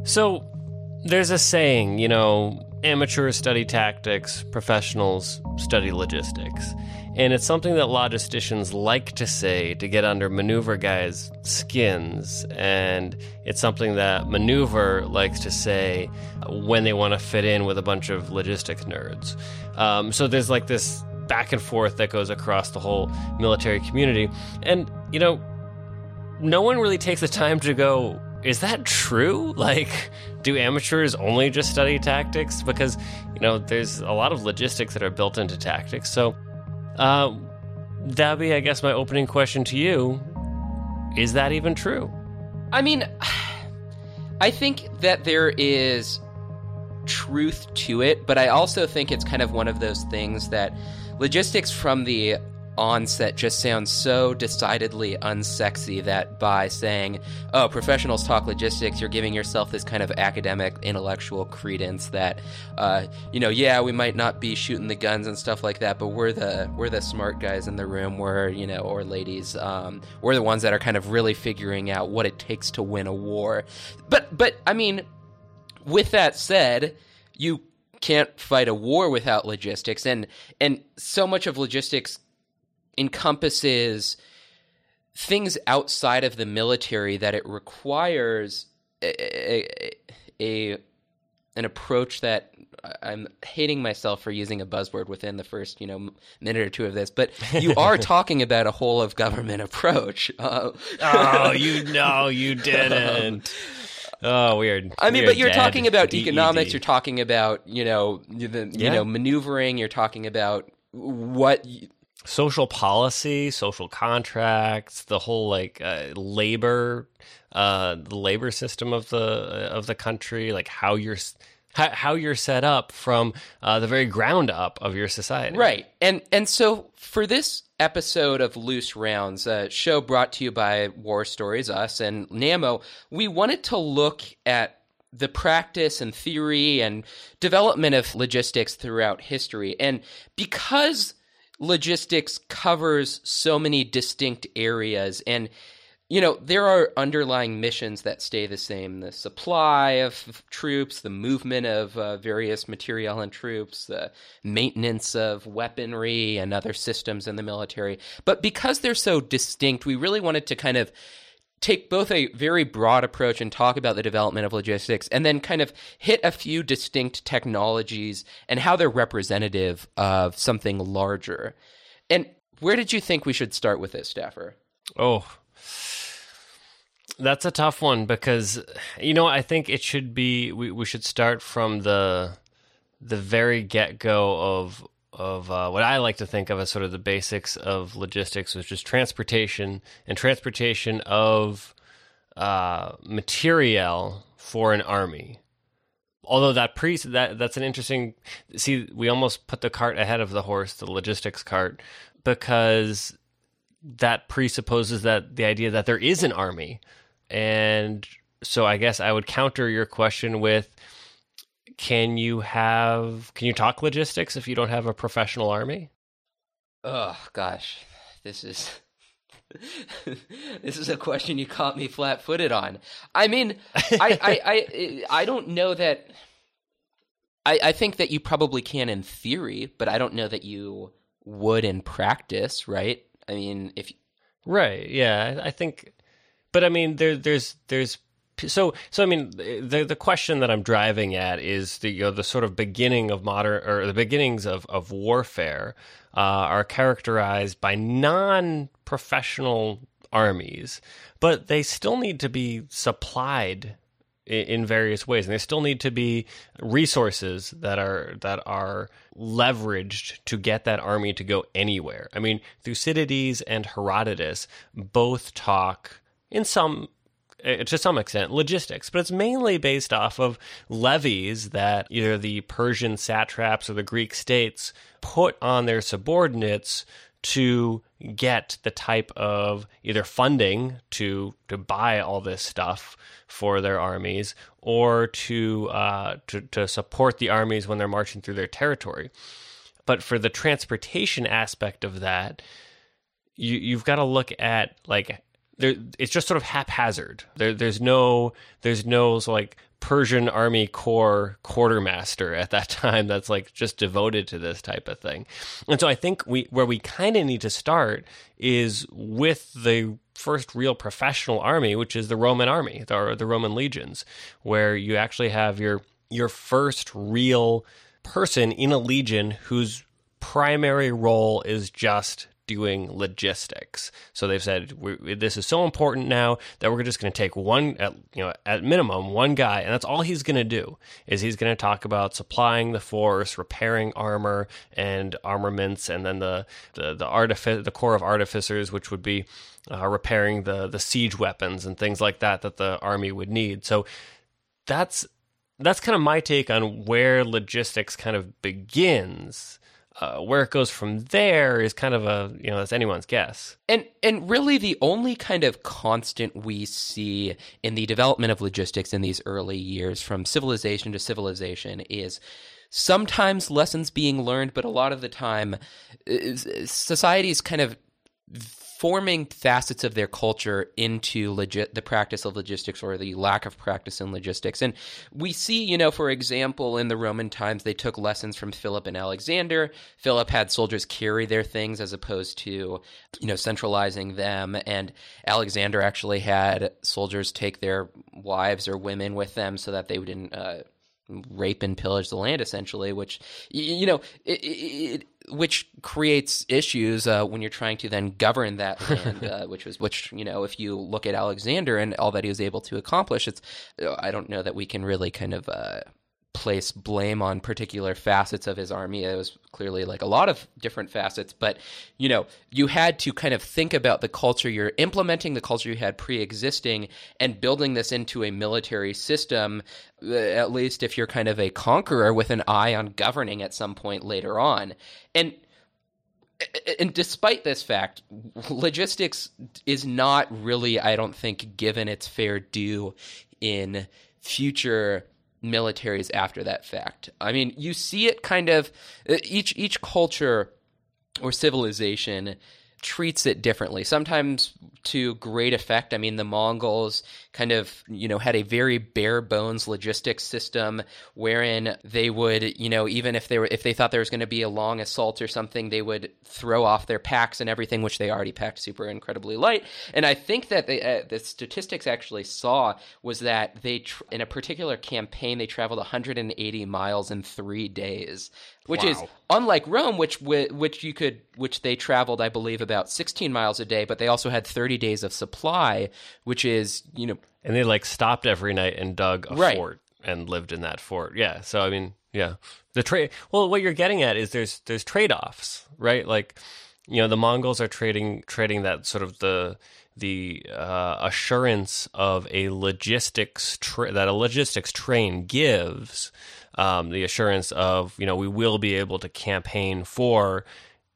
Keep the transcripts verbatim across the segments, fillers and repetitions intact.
So there's a saying, you know, amateurs study tactics, professionals study logistics. And it's something that logisticians like to say to get under maneuver guys' skins. And it's something that maneuver likes to say when they want to fit in with a bunch of logistics nerds. Um, so there's like this back and forth that goes across the whole military community. And, you know, no one really takes the time to go, is that true? Like, do amateurs only just study tactics? Because, you know, there's a lot of logistics that are built into tactics. So uh, that'd be, I guess, my opening question to you. Is that even true? I mean, I think that there is truth to it, but I also think it's kind of one of those things that logistics from the onset just sounds so decidedly unsexy that by saying, oh, professionals talk logistics, you're giving yourself this kind of academic intellectual credence that, uh, you know, yeah, we might not be shooting the guns and stuff like that, but we're the we're the smart guys in the room, we're, you know, or ladies, um, we're the ones that are kind of really figuring out what it takes to win a war. But, but I mean, with that said, you can't fight a war without logistics, and and so much of logistics encompasses things outside of the military that it requires a, a, a an approach that I'm hating myself for using a buzzword within the first, you know, minute or two of this, but you are talking about a whole of government approach. Uh, oh, you know, you didn't. Oh, weird. I mean, weird but you're dad. talking about D E D. economics. You're talking about, you know, the, Yeah. you know, maneuvering. You're talking about what. Social policy, social contracts, the whole like uh, labor, uh, the labor system of the of the country, like how you're how, how you're set up from uh, the very ground up of your society. Right, and and so for this episode of Loose Rounds, a show brought to you by War Stories, us and NAMO, we wanted to look at the practice and theory and development of logistics throughout history, and because logistics covers so many distinct areas, and you know there are underlying missions that stay the same: the supply of troops, the movement of uh, various material and troops, the maintenance of weaponry and other systems in the military. But because they're so distinct, we really wanted to kind of take both a very broad approach and talk about the development of logistics, and then kind of hit a few distinct technologies and how they're representative of something larger. And where did you think we should start with this, Staffer? Oh, that's a tough one because, you know, I think it should be, we, we should start from the the very get-go of of uh, what I like to think of as sort of the basics of logistics, which is transportation and transportation of uh, material for an army. Although that pre that that's an interesting, see, we almost put the cart ahead of the horse, the logistics cart, because that presupposes that the idea that there is an army. And so I guess I would counter your question with, Can you have? Can you talk logistics if you don't have a professional army? Oh gosh, this is this is a question you caught me flat-footed on. I mean, I I, I I don't know that. I I think that you probably can in theory, but I don't know that you would in practice, right? I mean, if right, yeah, I think, but I mean, there there's there's. So, so I mean, the the question that I'm driving at is the you know the sort of beginning of modern or the beginnings of of warfare uh, are characterized by non-professional armies, but they still need to be supplied in, in various ways, and they still need to be resources that are that are leveraged to get that army to go anywhere. I mean, Thucydides and Herodotus both talk in some. To some extent, logistics, but it's mainly based off of levies that either the Persian satraps or the Greek states put on their subordinates to get the type of either funding to to buy all this stuff for their armies, or to uh, to, to support the armies when they're marching through their territory. But for the transportation aspect of that, you you've got to look at like. There, it's just sort of haphazard. There, there's no, there's no so like Persian Army Corps quartermaster at that time that's like just devoted to this type of thing. And so I think we where we kind of need to start is with the first real professional army, which is the Roman army, the, the Roman legions, where you actually have your your first real person in a legion whose primary role is just doing logistics. So they've said we, this is so important now that we're just going to take one, at, you know, at minimum one guy, and that's all he's going to do. Is he's going to talk about supplying the force, repairing armor and armaments, and then the the the artific the Corps of Artificers, which would be uh, repairing the the siege weapons and things like that that the army would need. So that's that's kind of my take on where logistics kind of begins. Uh, where it goes from there is kind of a, you know, that's anyone's guess. And and really the only kind of constant we see in the development of logistics in these early years from civilization to civilization is sometimes lessons being learned, but a lot of the time societies kind of forming facets of their culture into legit the practice of logistics or the lack of practice in logistics. And we see, you know, for example, in the Roman times, they took lessons from Philip and Alexander. Philip had soldiers carry their things as opposed to, you know, centralizing them. And Alexander actually had soldiers take their wives or women with them so that they didn't uh, rape and pillage the land, essentially, which, you know, it, it, which creates issues uh, when you're trying to then govern that land, uh, which was, which, you know, if you look at Alexander and all that he was able to accomplish, it's, I don't know that we can really kind of uh, place blame on particular facets of his army. It was clearly like a lot of different facets, but, you know, you had to kind of think about the culture, you're implementing the culture you had pre-existing and building this into a military system, at least if you're kind of a conqueror with an eye on governing at some point later on. And and despite this fact, logistics is not really, I don't think, given its fair due in future militaries after that fact. I mean, you see it kind of, each each culture or civilization treats it differently, sometimes to great effect. I mean, the Mongols kind of, you know, had a very bare bones logistics system wherein they would, you know, even if they were, if they thought there was going to be a long assault or something, they would throw off their packs and everything, which they already packed super incredibly light. And I think that they, uh, the statistics actually saw was that they, tr- in a particular campaign, they traveled one hundred eighty miles in three days. Which wow. is unlike Rome, which which you could which they traveled, I believe, about sixteen miles a day, but they also had thirty days of supply, which is, you know, and they like stopped every night and dug a right. fort and lived in that fort. Yeah, so I mean, yeah, the trade. Well, what you're getting at is there's there's trade-offs, right? Like, you know, the Mongols are trading trading that sort of the the uh, assurance of a logistics tra- that a logistics train gives. Um, the assurance of, you know, we will be able to campaign for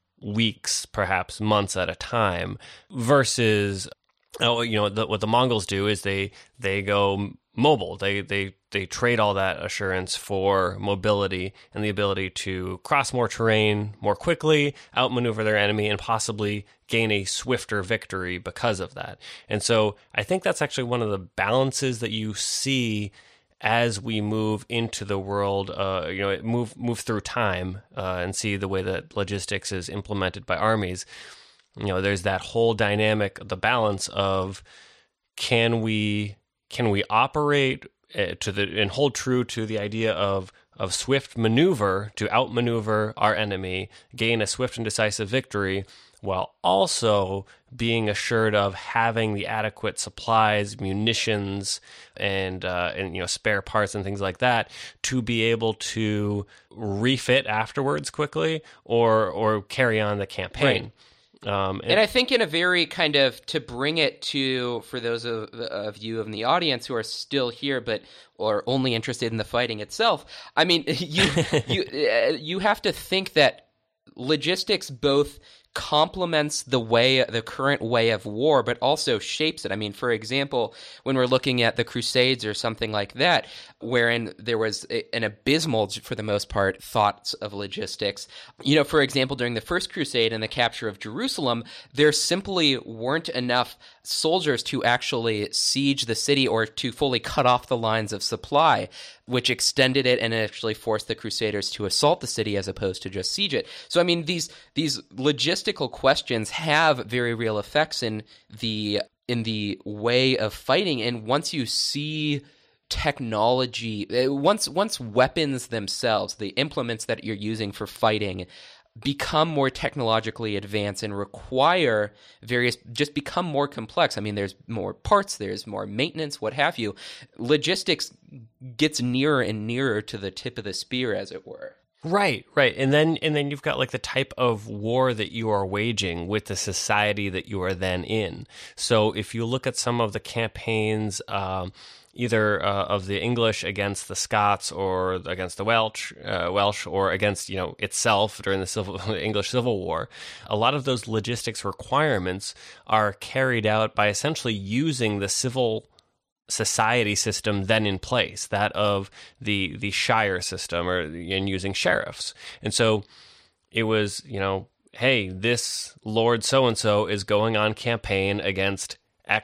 weeks, perhaps months at a time, versus, oh, you know, the, what the Mongols do is they they go mobile. They they they trade all that assurance for mobility and the ability to cross more terrain more quickly, outmaneuver their enemy, and possibly gain a swifter victory because of that. And so I think that's actually one of the balances that you see as we move into the world, uh, you know, move move through time uh, and see the way that logistics is implemented by armies. You know, there's that whole dynamic, the balance of can we can we operate uh, to the and hold true to the idea of of swift maneuver to outmaneuver our enemy, gain a swift and decisive victory, while also being assured of having the adequate supplies, munitions, and uh, and you know spare parts and things like that to be able to refit afterwards quickly or or carry on the campaign. Right. Um, and, and I think in a very kind of, to bring it to, for those of, of you in the audience who are still here but or only interested in the fighting itself, I mean, you you uh, you have to think that logistics both complements the way, the current way of war, but also shapes it. I mean, for example, when we're looking at the Crusades or something like that, wherein there was a, an abysmal, for the most part, thoughts of logistics. You know, for example, during the First Crusade and the capture of Jerusalem, there simply weren't enough soldiers to actually siege the city or to fully cut off the lines of supply, which extended it and actually forced the Crusaders to assault the city as opposed to just siege it. So, I mean, these these logistical questions have very real effects in the in the way of fighting. And once you see technology, once once weapons themselves, the implements that you're using for fighting, become more technologically advanced and require various, just become more complex. I mean, there's more parts, there's more maintenance, what have you. Logistics gets nearer and nearer to the tip of the spear, as it were. Right, right. And then and then you've got like the type of war that you are waging with the society that you are then in. So if you look at some of the campaigns, um, either uh, of the English against the Scots or against the Welsh, uh, Welsh or against, you know, itself during the civil, English Civil War, a lot of those logistics requirements are carried out by essentially using the civil society system then in place, that of the the shire system, or and using sheriffs. And so it was, you know, hey, this Lord so-and-so is going on campaign against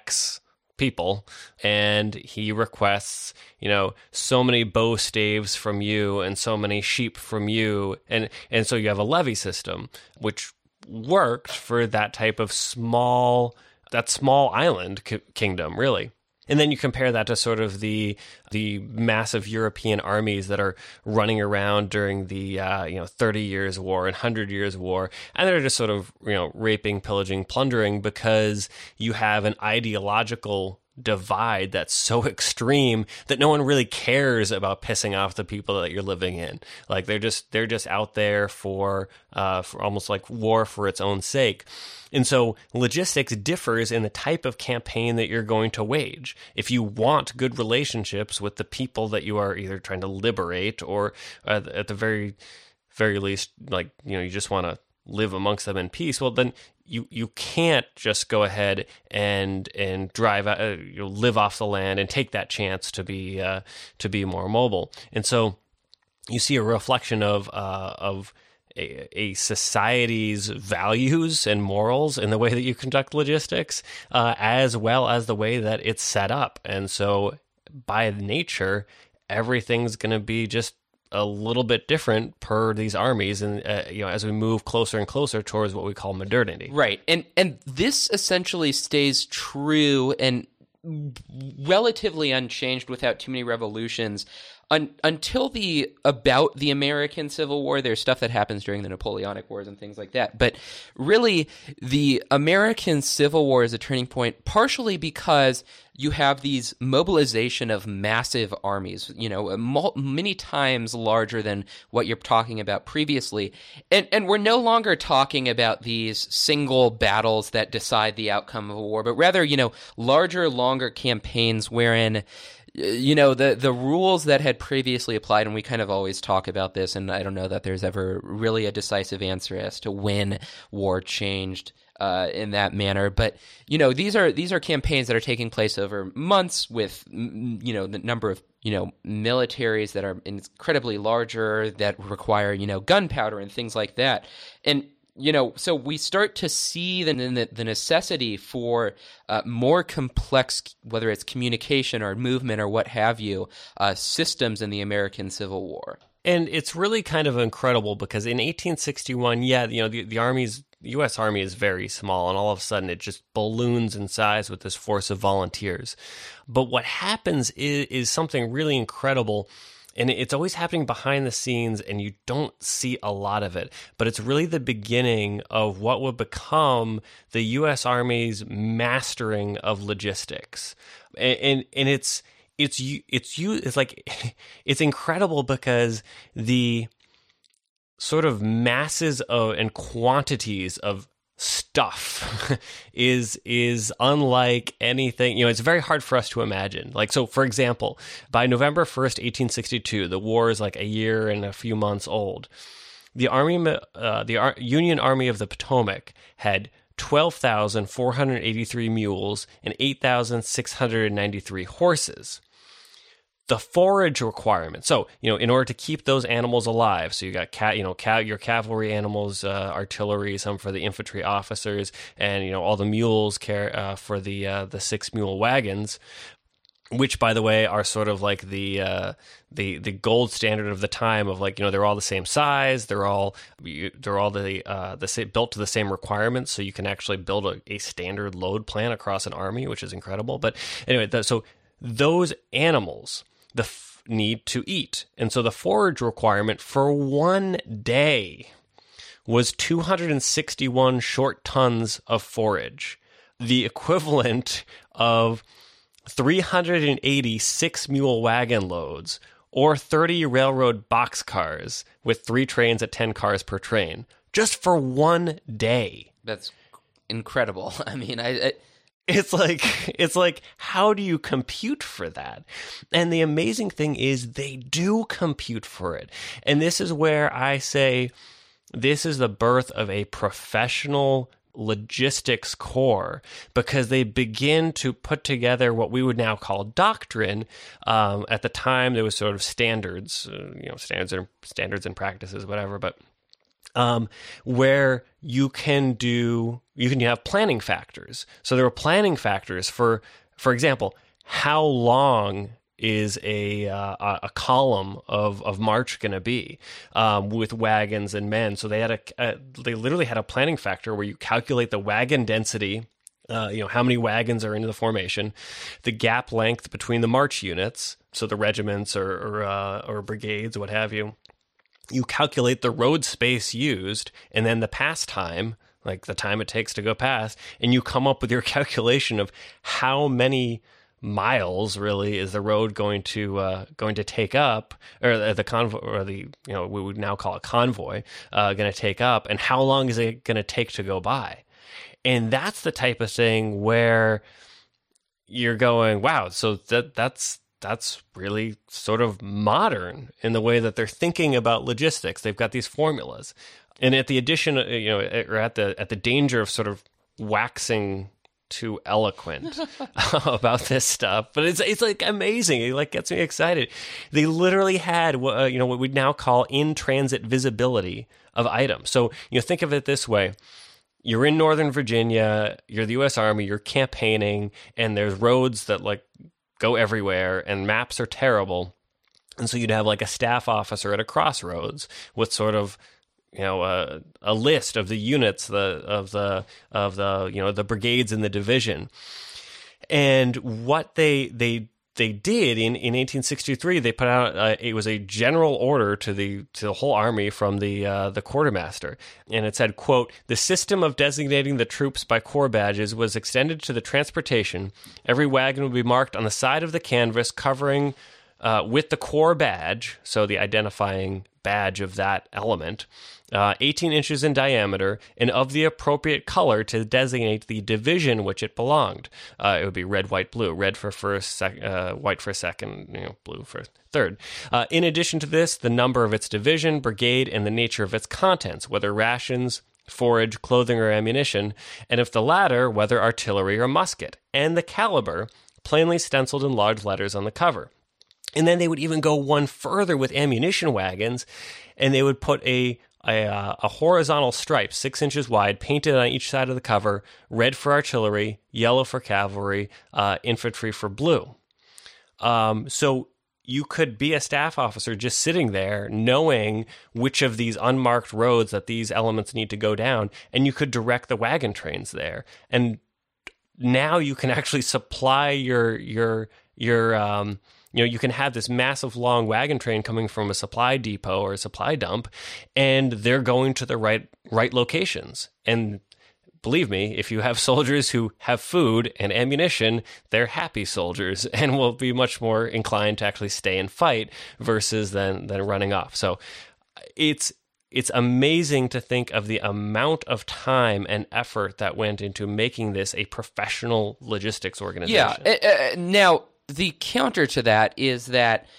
X people, and he requests, you know, so many bow staves from you and so many sheep from you. And, and so you have a levy system, which worked for that type of small, that small island k- kingdom, really. And then you compare that to sort of the the massive European armies that are running around during the uh, you know thirty Years' War and one hundred Years' War, and they're just sort of, you know, raping, pillaging, plundering, because you have an ideological divide that's so extreme that no one really cares about pissing off the people that you're living in. Like they're just they're just out there for uh, for almost like war for its own sake. And so logistics differs in the type of campaign that you're going to wage. If you want good relationships with the people that you are either trying to liberate, or uh, at the very, very least, like, you know, you just want to live amongst them in peace, well, then you, you can't just go ahead and and drive out, uh, you know, live off the land and take that chance to be uh, to be more mobile. And so you see a reflection of uh, of A, a society's values and morals in the way that you conduct logistics, uh, as well as the way that it's set up. And so by nature, everything's going to be just a little bit different per these armies, and uh, you know, as we move closer and closer towards what we call modernity. Right. And and this essentially stays true and relatively unchanged without too many revolutions Un- until the about the American Civil War. There's stuff that happens during the Napoleonic Wars and things like that. But really, the American Civil War is a turning point, partially because you have these mobilization of massive armies, you know, mul- many times larger than what you're talking about previously. And and we're no longer talking about these single battles that decide the outcome of a war, but rather, you know, larger, longer campaigns wherein, you know, the the rules that had previously applied, and we kind of always talk about this, and I don't know that there's ever really a decisive answer as to when war changed uh, in that manner. But, you know, these are these are campaigns that are taking place over months with, you know, the number of, you know, militaries that are incredibly larger, that require, you know, gunpowder and things like that. And you know, so we start to see the the necessity for uh, more complex, whether it's communication or movement or what have you, uh, systems in the American Civil War. And it's really kind of incredible because in eighteen sixty-one, yeah, you know, the, the Army's the U S Army is very small, and all of a sudden it just balloons in size with this force of volunteers. But what happens is, is something really incredible. And it's always happening behind the scenes, and you don't see a lot of it. But it's really the beginning of what would become the U S Army's mastering of logistics. And and, and it's it's it's you it's like it's incredible because the sort of masses of and quantities of stuff is is unlike anything, you know, it's very hard for us to imagine. Like, so for example, by November first, eighteen sixty-two, the war is like a year and a few months old. the Army, uh, the Ar- Union Army of the Potomac had twelve thousand four hundred eighty-three mules and eight thousand six hundred ninety-three horses. The forage requirement. So, you know, in order to keep those animals alive, so you got cat, you know, cat, your cavalry animals, uh, artillery, some for the infantry officers, and you know, all the mules care uh, for the uh, the six mule wagons, which, by the way, are sort of like the uh, the the gold standard of the time. Of like, you know, they're all the same size, they're all they're all the uh, the same, built to the same requirements, so you can actually build a, a standard load plan across an army, which is incredible. But anyway, the, so those animals the f- need to eat. And so the forage requirement for one day was two hundred sixty-one short tons of forage, the equivalent of three hundred eighty six-mule wagon loads or thirty railroad boxcars with three trains at ten cars per train, just for one day. That's incredible. I mean, I... I... It's like, it's like, how do you compute for that? And the amazing thing is they do compute for it. And this is where I say this is the birth of a professional logistics corps, because they begin to put together what we would now call doctrine. Um, at the time, there was sort of standards, uh, you know, standards and standards and practices, whatever, but Um, where you can do, you can have planning factors. So there were planning factors for, for example, how long is a uh, a column of, of march going to be um, with wagons and men. So they had a, a they literally had a planning factor where you calculate the wagon density. Uh, you know, how many wagons are into the formation, the gap length between the march units, so the regiments or or, uh, or brigades, what have you. You calculate the road space used, and then the pass time, like the time it takes to go past, and you come up with your calculation of how many miles really is the road going to uh, going to take up, or the convoy, or the you know we would now call it convoy, uh, going to take up, and how long is it going to take to go by? And that's the type of thing where you're going, wow, so that that's. That's really sort of modern in the way that they're thinking about logistics. They've got these formulas, and at the addition, you know, or at the at the danger of sort of waxing too eloquent about this stuff, but it's it's like amazing. It like gets me excited. They literally had uh, you know what we'd now call in transit visibility of items. So you know, think of it this way. You're in Northern Virginia, you're the U S Army, you're campaigning, and there's roads that like go everywhere, and maps are terrible. And so you'd have like a staff officer at a crossroads with sort of, you know, a, a list of the units, the of the of the you know the brigades in the division. And what they they they did in, in eighteen sixty-three, they put out uh, it was a general order to the to the whole army from the uh, the quartermaster, and it said, quote, "The system of designating the troops by corps badges was extended to the transportation. Every wagon would be marked on the side of the canvas covering uh, with the corps badge," so the identifying badge of that element, uh, eighteen inches in diameter, and of the appropriate color to designate the division which it belonged. Uh, it would be red, white, blue. Red for first, sec- uh, white for second, you know, blue for third. Uh, in addition to this, the number of its division, brigade, and the nature of its contents, whether rations, forage, clothing, or ammunition, and if the latter, whether artillery or musket, and the caliber, plainly stenciled in large letters on the cover. And then they would even go one further with ammunition wagons, and they would put a a, a horizontal stripe, six inches wide, painted on each side of the cover, red for artillery, yellow for cavalry, uh, infantry for blue. Um, so you could be a staff officer just sitting there knowing which of these unmarked roads that these elements need to go down, and you could direct the wagon trains there. And now you can actually supply your your your um, you know, you can have this massive long wagon train coming from a supply depot or a supply dump, and they're going to the right right locations. And believe me, if you have soldiers who have food and ammunition, they're happy soldiers and will be much more inclined to actually stay and fight versus than than running off. So it's it's amazing to think of the amount of time and effort that went into making this a professional logistics organization. Yeah. Uh, uh, now, the counter to that is that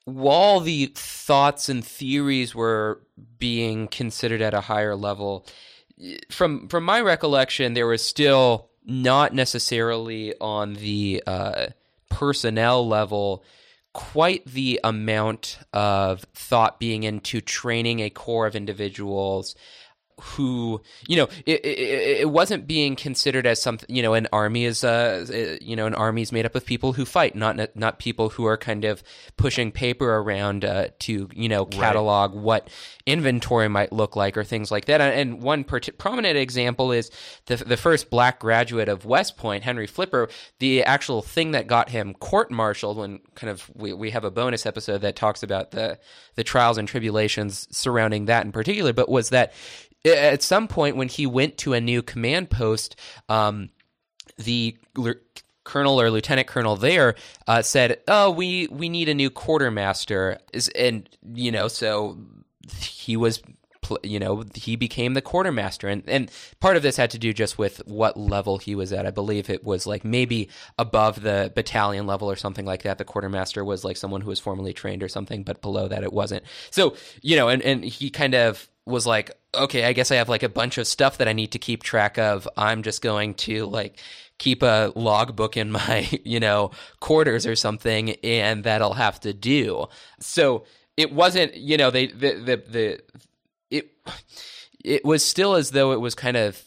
while the thoughts and theories were being considered at a higher level, from from my recollection, there was still not necessarily on the uh, personnel level quite the amount of thought being into training a core of individuals who, you know, it, it, it wasn't being considered as something, you know, an army is, uh, you know, an army is made up of people who fight, not not people who are kind of pushing paper around uh, to, you know, catalog right. what inventory might look like or things like that. And one part- prominent example is the the first black graduate of West Point, Henry Flipper. The actual thing that got him court-martialed, when kind of we, we have a bonus episode that talks about the the trials and tribulations surrounding that in particular, but was that at some point when he went to a new command post, um, the l- colonel or lieutenant colonel there uh, said, "Oh, we we need a new quartermaster," Is, and you know, so he was, you know, he became the quartermaster, and and part of this had to do just with what level he was at. I believe it was like maybe above the battalion level or something like that. The quartermaster was like someone who was formally trained or something, but below that it wasn't. So you know, and and he kind of was like, okay, I guess I have like a bunch of stuff that I need to keep track of. I'm just going to like keep a logbook in my, you know, quarters or something, and that'll have to do. So it wasn't, you know, they the the, the it it was still as though it was kind of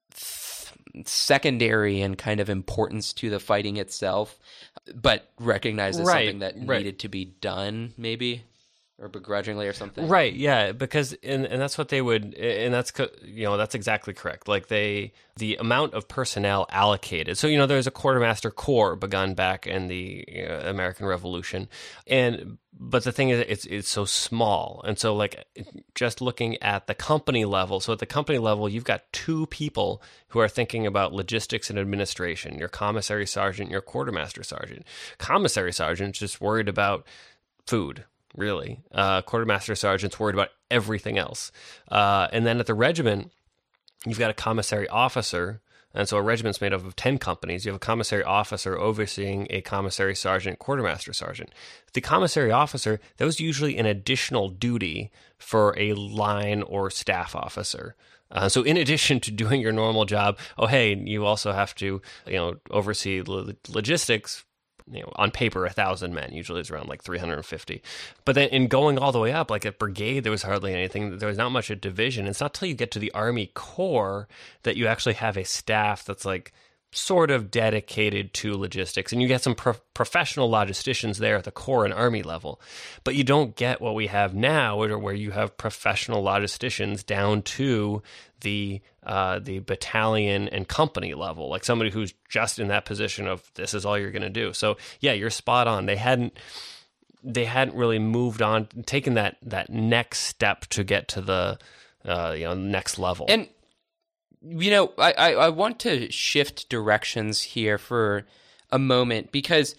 secondary in kind of importance to the fighting itself, but recognized as right, something that right. needed to be done, maybe. Or begrudgingly or something. Right, yeah, because and and that's what they would, and that's, you know, that's exactly correct. Like they, the amount of personnel allocated. So, you know, there's a quartermaster corps begun back in the you know, American Revolution, and but the thing is, it's it's so small, and so like just looking at the company level. So at the company level, you've got two people who are thinking about logistics and administration. Your commissary sergeant, your quartermaster sergeant. Commissary sergeant's just worried about food. Really. Uh, quartermaster sergeant's worried about everything else. Uh, and then at the regiment, you've got a commissary officer. And so a regiment's made up of ten companies. You have a commissary officer overseeing a commissary sergeant, quartermaster sergeant. The commissary officer, that was usually an additional duty for a line or staff officer. Uh, so in addition to doing your normal job, oh, hey, you also have to, you know, oversee lo- logistics. You know, on paper, a thousand men. Usually it's around like three hundred fifty. But then in going all the way up, like at brigade, there was hardly anything. There was not much at division. It's not till you get to the Army Corps that you actually have a staff that's like sort of dedicated to logistics. And you get some pro- professional logisticians there at the Corps and Army level. But you don't get what we have now, where, where you have professional logisticians down to the uh, the battalion and company level, like somebody who's just in that position of this is all you're going to do. So yeah, you're spot on. They hadn't they hadn't really moved on, taken that that next step to get to the uh, you know next level. And you know, I, I, I want to shift directions here for a moment, because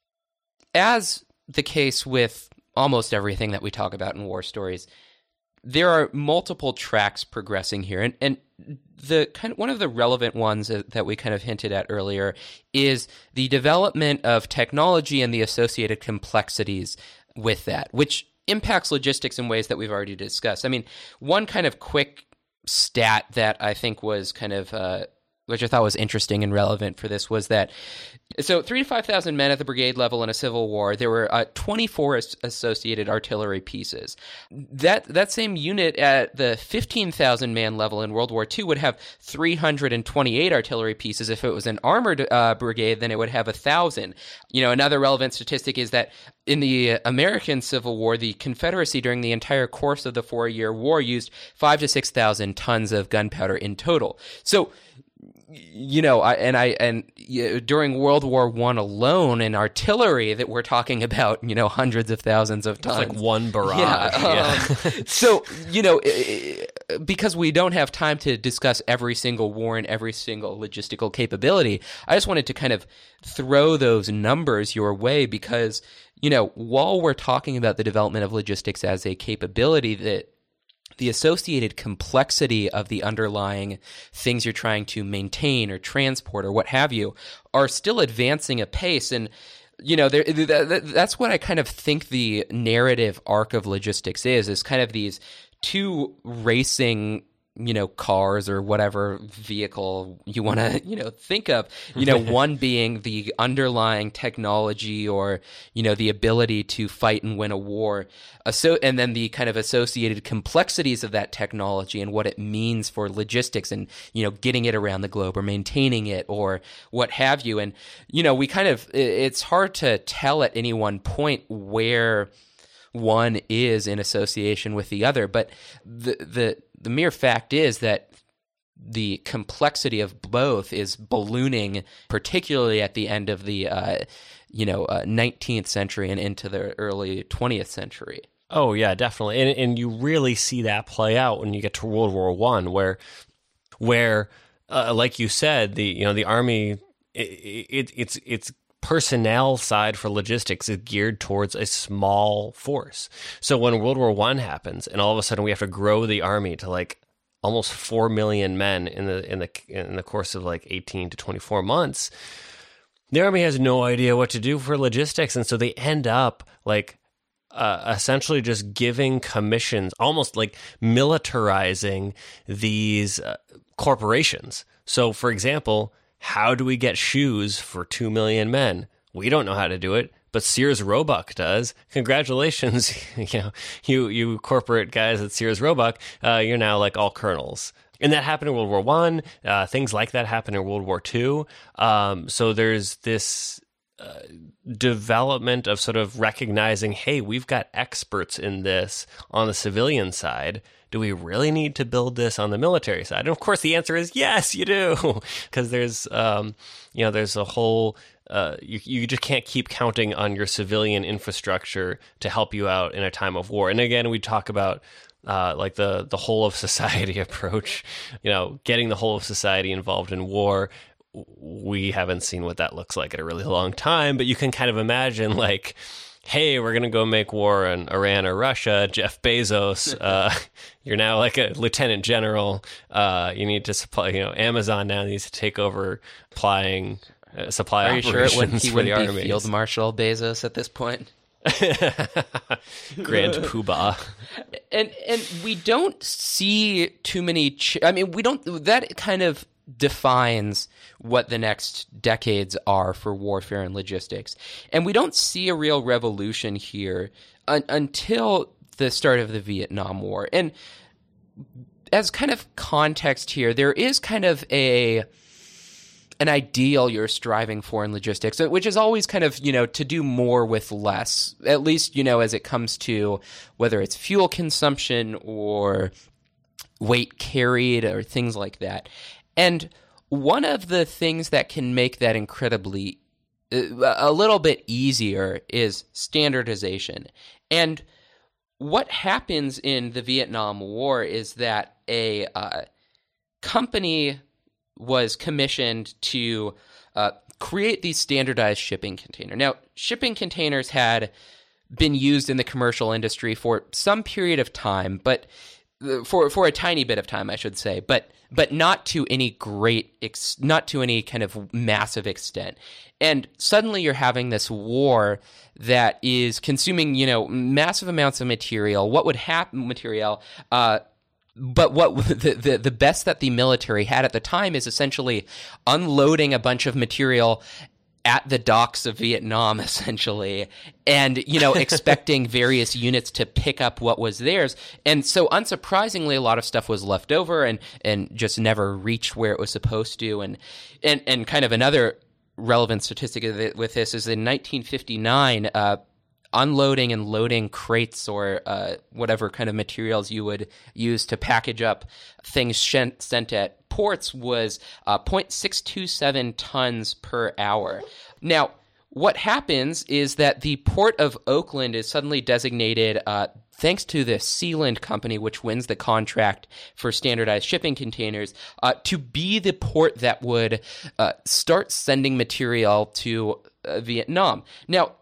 as the case with almost everything that we talk about in war stories, there are multiple tracks progressing here, and and the kind of one of the relevant ones that we kind of hinted at earlier is the development of technology and the associated complexities with that, which impacts logistics in ways that we've already discussed. I mean, one kind of quick stat that I think was kind of uh, which I thought was interesting and relevant for this was that so three to five thousand men at the brigade level in a civil war, there were uh, twenty-four as- associated artillery pieces. That that same unit at the fifteen thousand man level in World War Two would have three hundred twenty-eight artillery pieces. If it was an armored uh, brigade, then it would have a thousand. You know, another relevant statistic is that in the American Civil War, the Confederacy during the entire course of the four-year war used five to six thousand tons of gunpowder in total. So, you know, I, and I and you know, during World War One alone, in artillery, that we're talking about, you know, hundreds of thousands of tons. It's like one barrage. Yeah. yeah. Um, so, you know, because we don't have time to discuss every single war and every single logistical capability, I just wanted to kind of throw those numbers your way because, you know, while we're talking about the development of logistics as a capability, that the associated complexity of the underlying things you're trying to maintain or transport or what have you are still advancing apace. And you know, there, that, that's what I kind of think the narrative arc of logistics is, is kind of these two racing, you know, cars or whatever vehicle you want to, you know, think of, you know, one being the underlying technology or, you know, the ability to fight and win a war. So, and then the kind of associated complexities of that technology and what it means for logistics and, you know, getting it around the globe or maintaining it or what have you. And, you know, we kind of, it's hard to tell at any one point where one is in association with the other, but the the the mere fact is that the complexity of both is ballooning, particularly at the end of the uh, you know uh, nineteenth century and into the early twentieth century. Oh yeah, definitely, and and you really see that play out when you get to World War One, where where uh, like you said, the you know the army it, it it's it's personnel side for logistics is geared towards a small force. So when World War One happens, and all of a sudden we have to grow the army to like almost four million men in the in the in the course of like eighteen to twenty-four months, the army has no idea what to do for logistics, and so they end up like uh, essentially just giving commissions, almost like militarizing these uh, corporations. So, for example, how do we get shoes for two million men? We don't know how to do it, but Sears Roebuck does. Congratulations, you know, you you corporate guys at Sears Roebuck, uh, you're now like all colonels. And that happened in World War One. Uh, things like that happened in World War Two. Um, so there's this uh, development of sort of recognizing, hey, we've got experts in this on the civilian side. Do we really need to build this on the military side? And of course, the answer is yes, you do, because there's, um, you know, there's a whole. Uh, you you just can't keep counting on your civilian infrastructure to help you out in a time of war. And again, we talk about uh, like the the whole of society approach. You know, getting the whole of society involved in war. We haven't seen what that looks like in a really long time, but you can kind of imagine like, hey, we're going to go make war on Iran or Russia. Jeff Bezos, uh, you're now like a lieutenant general. Uh, you need to supply, you know, Amazon now needs to take over applying uh, supply Are you operations sure it wouldn't, he for wouldn't the be armies. Field Marshal Bezos at this point? Grand Poobah. And and we don't see too many. Ch- I mean, we don't. That kind of defines what the next decades are for warfare and logistics, and we don't see a real revolution here un- until the start of the Vietnam War. And as kind of context here, there is kind of a an ideal you're striving for in logistics, which is always kind of, you know, to do more with less, at least, you know, as it comes to whether it's fuel consumption or weight carried or things like that. And one of the things that can make that incredibly, uh, a little bit easier is standardization. And what happens in the Vietnam War is that a uh, company was commissioned to uh, create these standardized shipping containers. Now, shipping containers had been used in the commercial industry for some period of time, but for for a tiny bit of time, I should say, but but not to any great, ex- not to any kind of massive extent. And suddenly you're having this war that is consuming, you know, massive amounts of material. What would happen, material, uh, But what the, the the best that the military had at the time is essentially unloading a bunch of material at the docks of Vietnam, essentially, and, you know, expecting various units to pick up what was theirs. And so, unsurprisingly, a lot of stuff was left over and, and just never reached where it was supposed to. And and and kind of another relevant statistic with this is in nineteen fifty-nine, uh, unloading and loading crates or uh, whatever kind of materials you would use to package up things sent, sent at ports was uh, zero point six two seven tons per hour. Now, what happens is that the Port of Oakland is suddenly designated, uh, thanks to the Sealand Company, which wins the contract for standardized shipping containers, uh, to be the port that would uh, start sending material to uh, Vietnam. Now,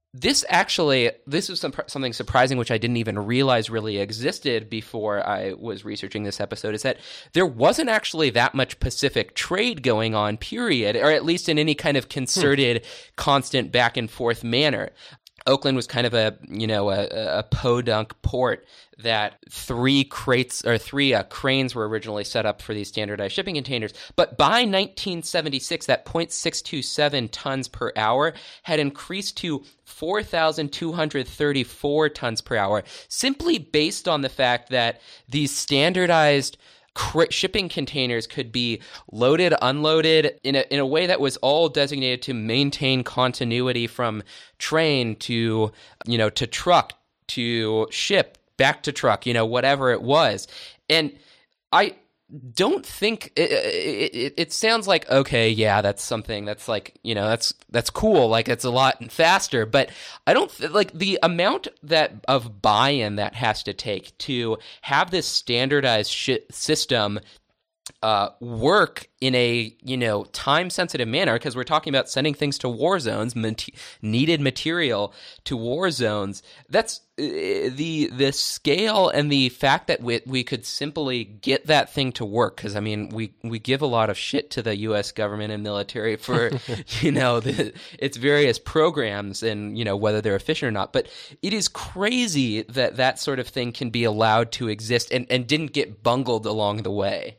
This actually, this was some, something surprising, which I didn't even realize really existed before I was researching this episode, is that there wasn't actually that much Pacific trade going on, period, or at least in any kind of concerted, hmm. constant back and forth manner. Oakland was kind of a, you know, a, a podunk port that three crates or three uh, cranes were originally set up for these standardized shipping containers. But by nineteen seventy-six, that zero point six two seven tons per hour had increased to four thousand two hundred thirty-four tons per hour, simply based on the fact that these standardized shipping containers could be loaded, unloaded in a in a way that was all designated to maintain continuity from train to, you know, to truck, to ship, back to truck, you know, whatever it was. And I don't think it, it, it sounds like, okay, yeah, that's something that's like, you know, that's that's cool, like it's a lot faster, but I don't th- like the amount that of buy-in that has to take to have this standardized sh- system uh, work in a, you know, time-sensitive manner, because we're talking about sending things to war zones, mat- needed material to war zones. That's uh, the the scale and the fact that we we could simply get that thing to work. Because I mean, we we give a lot of shit to the U S government and military for you know the, its various programs and you know whether they're efficient or not. But it is crazy that that sort of thing can be allowed to exist and and didn't get bungled along the way.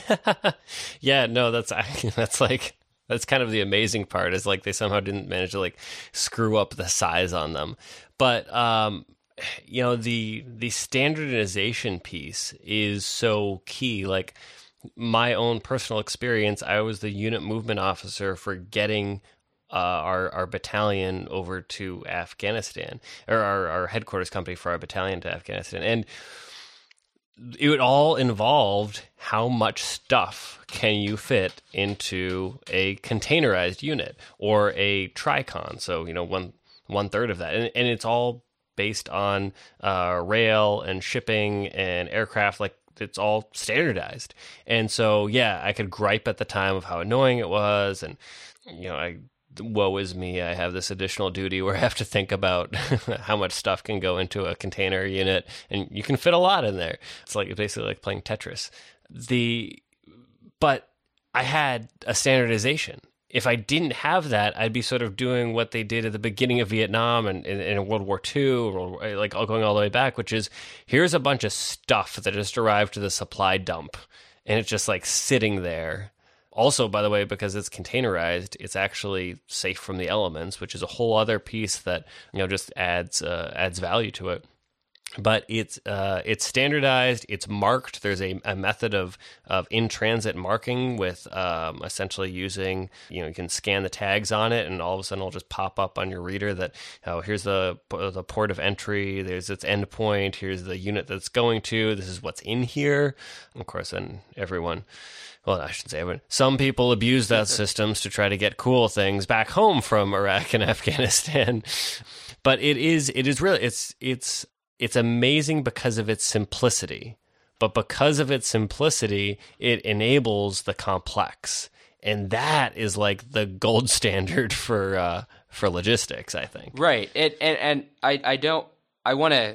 Yeah, no, that's that's like that's kind of the amazing part is like they somehow didn't manage to like screw up the size on them. But um, you know, the the standardization piece is so key. Like my own personal experience, I was the unit movement officer for getting uh, our our battalion over to Afghanistan, or our, our headquarters company for our battalion to Afghanistan, and it all involved how much stuff can you fit into a containerized unit or a Tricon. So, you know, one one third of that. And, and it's all based on uh, rail and shipping and aircraft. Like, it's all standardized. And so, yeah, I could gripe at the time of how annoying it was. And, you know, I... woe is me, I have this additional duty where I have to think about how much stuff can go into a container unit, and you can fit a lot in there. It's like basically like playing Tetris. The but I had a standardization. If I didn't have that, I'd be sort of doing what they did at the beginning of Vietnam and in World War Two, or like all going all the way back, which is here's a bunch of stuff that just arrived to the supply dump, and it's just like sitting there. Also, by the way, because it's containerized, it's actually safe from the elements, which is a whole other piece that you know just adds uh, adds value to it. But it's uh, it's standardized, it's marked. There's a, a method of of in transit marking with um, essentially using you know you can scan the tags on it, and all of a sudden it'll just pop up on your reader that oh here's the the port of entry, there's its endpoint, here's the unit that's going to, this is what's in here. Of course, then everyone. Well, I shouldn't say everyone. Some people abuse that systems to try to get cool things back home from Iraq and Afghanistan. But it is it is really it's it's it's amazing because of its simplicity. But because of its simplicity, it enables the complex. And that is like the gold standard for uh, for logistics, I think. Right. And and, and I, I don't I want to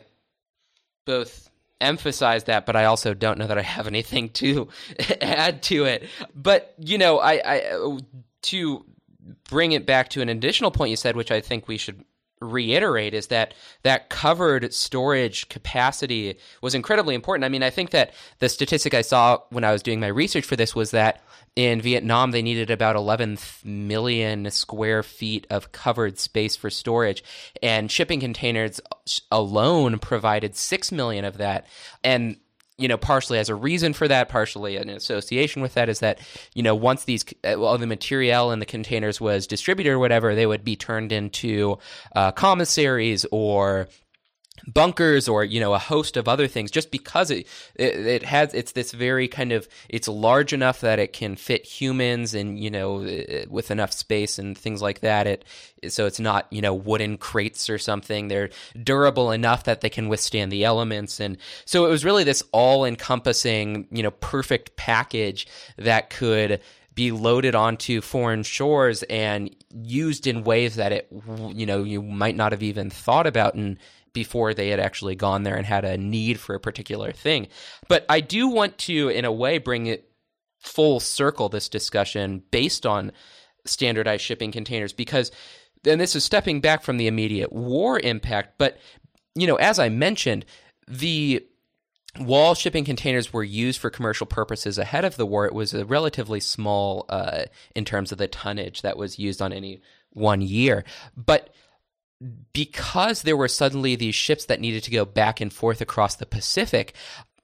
both emphasize that, but I also don't know that I have anything to add to it. But, you know, I, I to bring it back to an additional point you said, which I think we should reiterate, is that that covered storage capacity was incredibly important. I mean, I think that the statistic I saw when I was doing my research for this was that in Vietnam, they needed about eleven million square feet of covered space for storage, and shipping containers alone provided six million of that. And, you know, partially as a reason for that, partially in association with that, is that, you know, once these, well, the material in the containers was distributed or whatever, they would be turned into uh, commissaries or bunkers or, you know, a host of other things, just because it, it it has it's this very kind of it's large enough that it can fit humans and, you know, with enough space and things like that. It so it's not, you know, wooden crates or something. They're durable enough that they can withstand the elements. And so it was really this all-encompassing, you know, perfect package that could be loaded onto foreign shores and used in ways that it, you know, you might not have even thought about and before they had actually gone there and had a need for a particular thing. But I do want to, in a way, bring it full circle, this discussion based on standardized shipping containers, because, and this is stepping back from the immediate war impact, but, you know, as I mentioned, the while shipping containers were used for commercial purposes ahead of the war, it was a relatively small uh, in terms of the tonnage that was used on any one year. But because there were suddenly these ships that needed to go back and forth across the Pacific,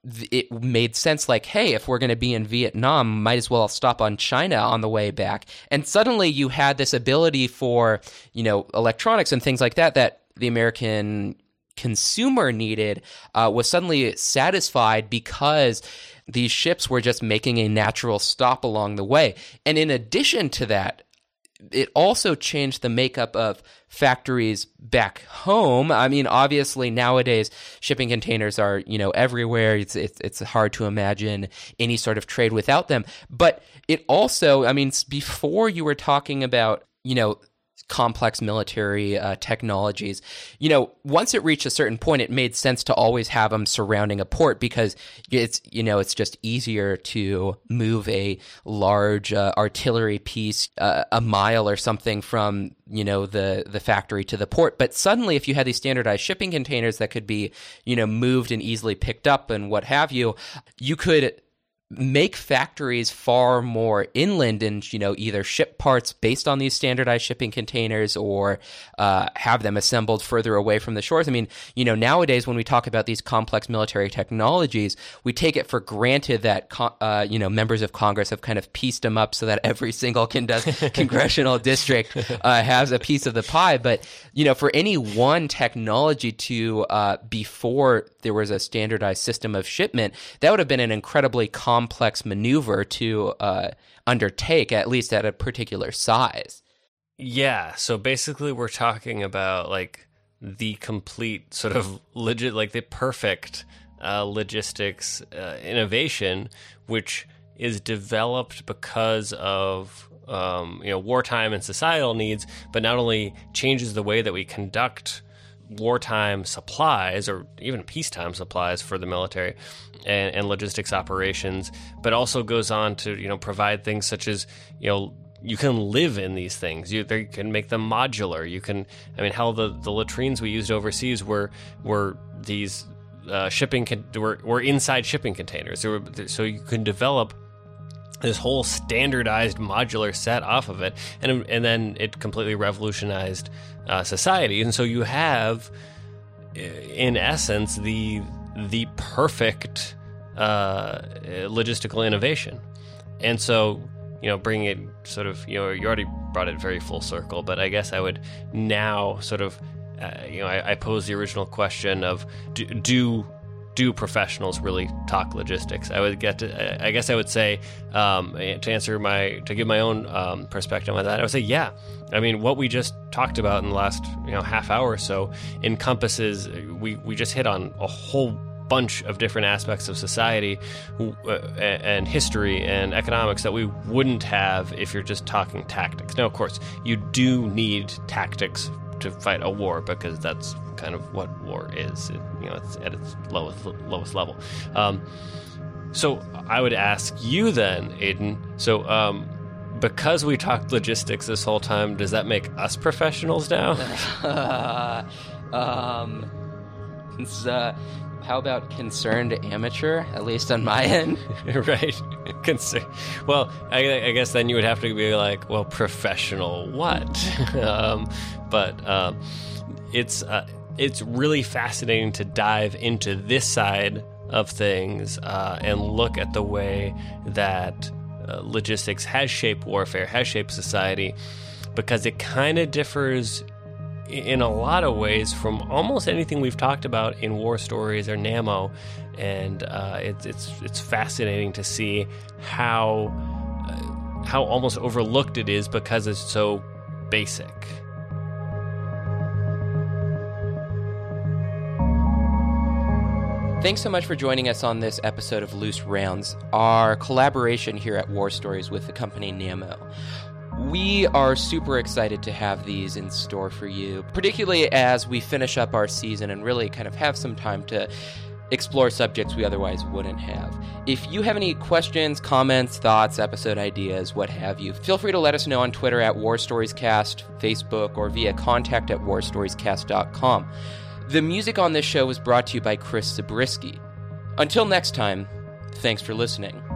it made sense, like, hey, if we're going to be in Vietnam, might as well stop on China on the way back. And suddenly you had this ability for, you know, electronics and things like that that the American consumer needed uh, was suddenly satisfied because these ships were just making a natural stop along the way. And in addition to that, it also changed the makeup of factories back home. I mean, obviously nowadays shipping containers are, you know, everywhere. It's, it's it's hard to imagine any sort of trade without them. But it also, I mean, before you were talking about, you know, complex military uh, technologies, you know, once it reached a certain point, it made sense to always have them surrounding a port because it's, you know, it's just easier to move a large uh, artillery piece uh, a mile or something from, you know, the, the factory to the port. But suddenly, if you had these standardized shipping containers that could be, you know, moved and easily picked up and what have you, you could make factories far more inland and, you know, either ship parts based on these standardized shipping containers or uh, have them assembled further away from the shores. I mean, you know, nowadays when we talk about these complex military technologies, we take it for granted that, uh, you know, members of Congress have kind of pieced them up so that every single con- congressional district uh, has a piece of the pie. But, you know, for any one technology to, uh, before there was a standardized system of shipment, that would have been an incredibly complex complex maneuver to uh, undertake, at least at a particular size. Yeah, so basically we're talking about like the complete sort of legit, like the perfect uh, logistics uh, innovation, which is developed because of um, you know, wartime and societal needs, but not only changes the way that we conduct wartime supplies or even peacetime supplies for the military and, and logistics operations, but also goes on to, you know, provide things such as, you know, you can live in these things. You, they can make them modular. You can, I mean, hell, the, the latrines we used overseas were were these uh, shipping con- were were inside shipping containers. There were, so you can develop this whole standardized modular set off of it, and and then it completely revolutionized uh, society. And so you have, in essence, the the perfect uh, logistical innovation. And so, you know, bringing it sort of, you know, you already brought it very full circle, but I guess I would now sort of, uh, you know, I, I pose the original question of do, do do professionals really talk logistics? I would get to, I guess I would say, um, to answer my, to give my own um, perspective on that, I would say, yeah. I mean, what we just talked about in the last, you know, half hour or so encompasses, we, we just hit on a whole bunch of different aspects of society uh, and history and economics that we wouldn't have if you're just talking tactics. Now, of course, you do need tactics to fight a war because that's kind of what war is. It, you know, it's at its lowest lowest level. Um, so I would ask you then, Aidan. So um, because we talked logistics this whole time, does that make us professionals now? um, it's, uh, how about concerned amateur? At least on my end, right? Concern. Well, I, I guess then you would have to be like, well, professional what? um, but um, it's uh, it's really fascinating to dive into this side of things uh, and look at the way that uh, logistics has shaped warfare, has shaped society, because it kind of differs in a lot of ways from almost anything we've talked about in War Stories or NAMO, and uh, it's it's it's fascinating to see how uh, how almost overlooked it is because it's so basic. Thanks so much for joining us on this episode of Loose Rounds, our collaboration here at War Stories with the company NAMO. We are super excited to have these in store for you, particularly as we finish up our season and really kind of have some time to explore subjects we otherwise wouldn't have. If you have any questions, comments, thoughts, episode ideas, what have you, feel free to let us know on Twitter at War Stories Cast, Facebook, or via contact at war stories cast dot com. The music on this show was brought to you by Chris Zabriskie. Until next time, thanks for listening.